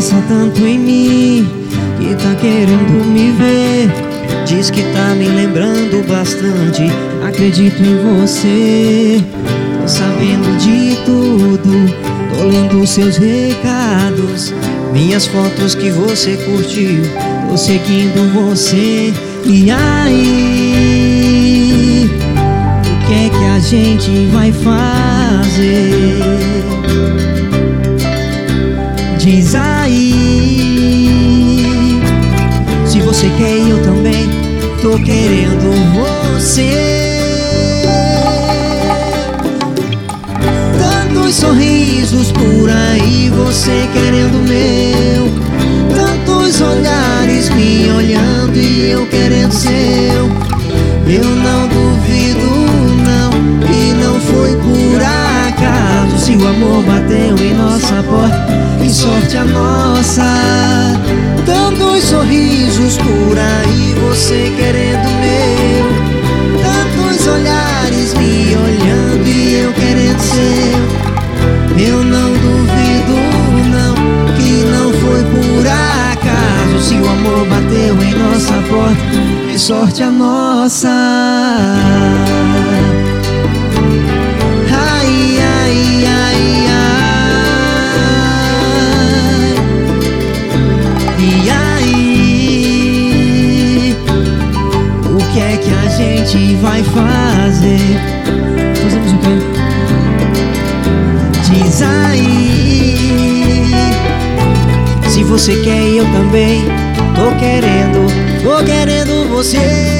interessa tanto em mim, que tá querendo me ver. Diz que tá me lembrando bastante, acredito em você. Tô sabendo de tudo, tô lendo seus recados, minhas fotos que você curtiu, tô seguindo você. E aí, o que é que a gente vai fazer? Diz aí, se você quer e eu também tô querendo você. Tantos sorrisos por aí, você querendo o meu. Tantos olhares me olhando e eu querendo seu. Eu não duvido não, que não foi por acaso. Se o amor bateu em nossa porta, que sorte a nossa. Tantos sorrisos por aí, você querendo o meu. Tantos olhares me olhando e eu querendo seu. Eu não duvido não, que não foi por acaso. Se o amor bateu em nossa porta, que sorte a nossa. Ai, ai, ai, ai. E aí, o que é que a gente vai fazer? Fazemos o quê? Diz aí, se você quer e eu também tô querendo você.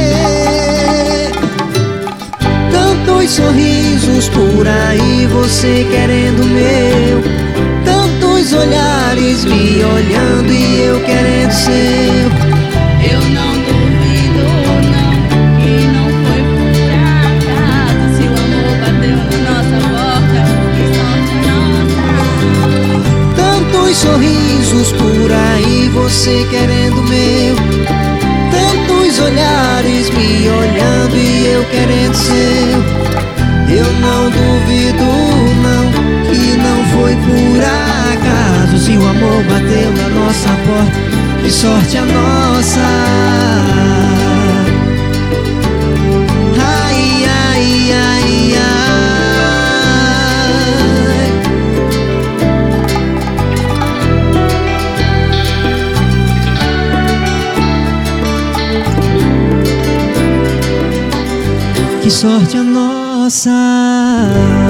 Tantos sorrisos por aí, você querendo o meu. Tantos olhares me olhando e eu querendo seu. Eu não duvido não, que não foi por acaso. Se o amor bateu na nossa porta, que sorte a nossa. Tantos sorrisos por aí, você querendo o meu. Tantos olhares me olhando e eu querendo seu. Eu não duvido não, que não foi por acaso. Se o amor bateu na nossa porta, que sorte a nossa. Ai, ai, ai, ai. Que sorte a nossa.